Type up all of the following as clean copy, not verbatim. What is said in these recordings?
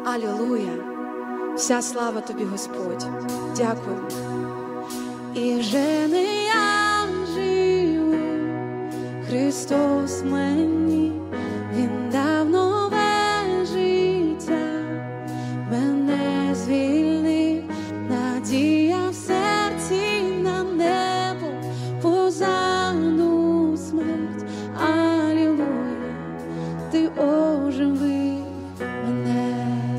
Алілуя! Вся слава тобі, Господь. Дякую. І вже не я живу, Христос мені, Він дав нове життя, мене звільнив, надія в серці на небо, позаду смерть. Алілуя, ти оживив мене.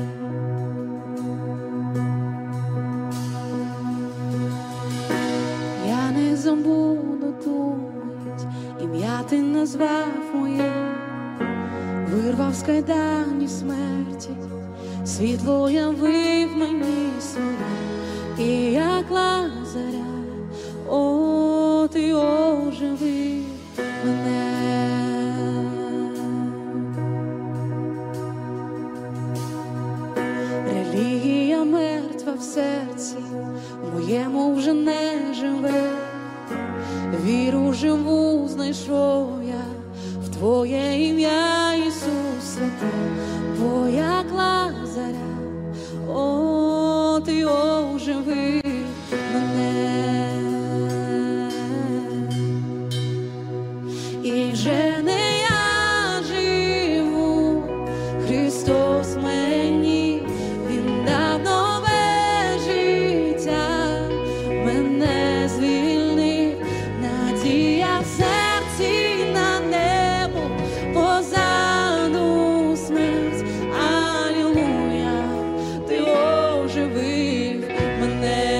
Я не забуду ту мить, ім'я ти назвав моє, вирвав з кайданів смерті, світло явив мені своє, і як Лазаря, о, ти оживив мене. Релігія мертва в серці, моєму вже не живе, віру живу знайшов я в Твоє ім'я, Ісус святий, бо як Лазаря, о, ти оживив мене. І вже не я живу, Христос мені, Він дав нове життя, мене звільнив, надія в серці на небо, позаду смерть. Алілуя, ти оживив мене.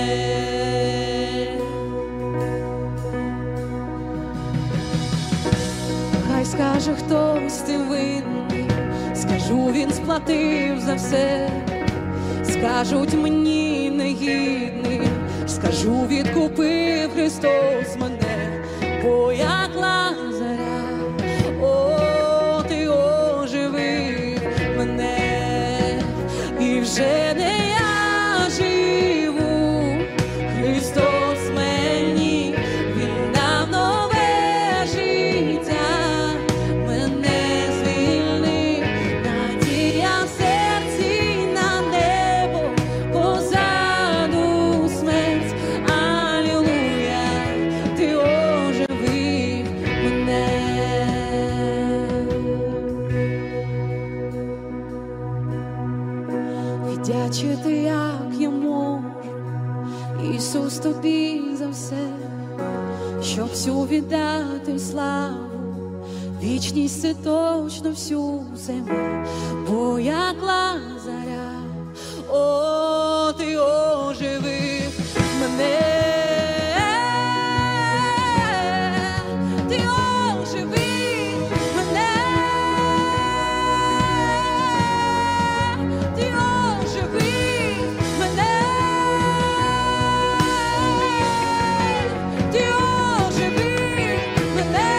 Хай скаже хтось, ти винний, скажу, він сплатив за все. Скажуть мені негідний, скажу, відкупив Христос мене, бо як Лазаря, о, ти оживив мене. І вже не я живу, Христос мені, Він дав нове життя, мене звільнив, надія в серці на небо, позаду смерть. Алілуя, ти оживив мене. Віддячити, як я можу, Ісус, тобі за все, щоб всю віддати славу, вічність це точно всю землю, бо як Лазаря, о, ти оживив мене. Ти оживив мене. Ти оживив мене. Ти оживив мене.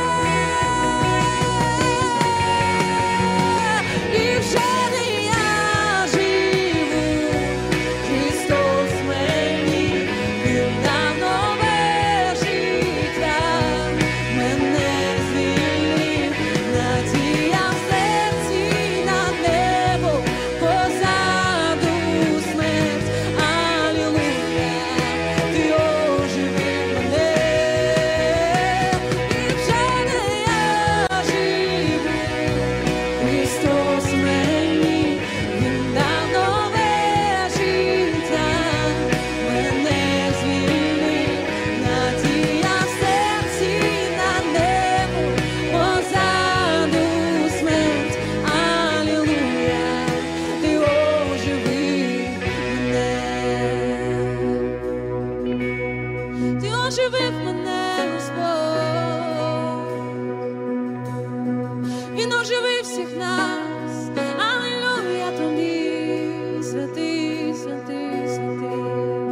І вже не я живу, Христос мені, Він дав нове життя, мене звільнив, надія в серці на небо, позаду смерть. Алілуя, ти оживив мене. І вже не я живу, Христос мені, Він дав нове життя, мене звільнив, надія в серці на небо, позаду смерть. Алілуя, ти оживив мене. Ти оживив мене, Господь. Він оживив всіх нас. Алілуя тобі, святий, святий, святий.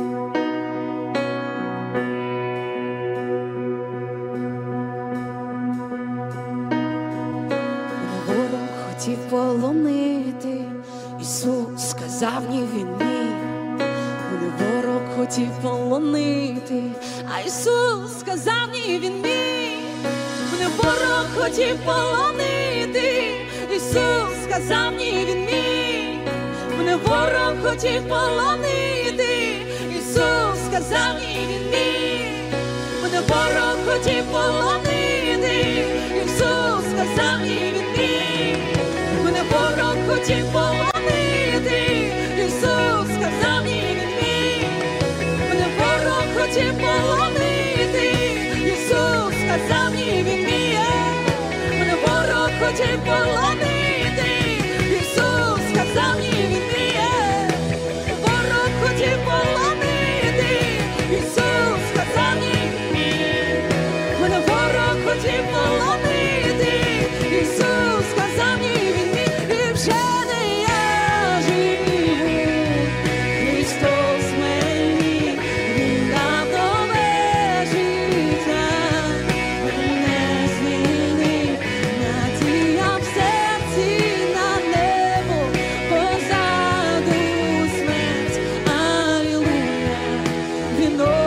Ворог хотів полонити, Ісус сказав ні, він ні. Мене ворог хотів полонити, а Ісус сказав ні, він ні. Мене ворог хотів полонити, Ісус сказав ні, він ні. мене ворог хотів полонити, Ісус сказав ні, він мій. Мене ворог хотів полонити, Ісус сказав ні, він мій. Мене ворог хотів полонити, Ісус сказав ні, він мій. Мене ворог хотів полонити, Ісус сказав ні, він мій. Мене ворог хотів полонити, Ісус сказав ні, він мій. Ворог хотів полонити, Ісус сказав ні, він мій. Мене ворог хотів полонити, Ісус сказав ні, він мій. І вже не я живу, Христос мені, Він дав нове життя. Мене змінив, надія в серці на небо, позаду смерть. Алілуя, Він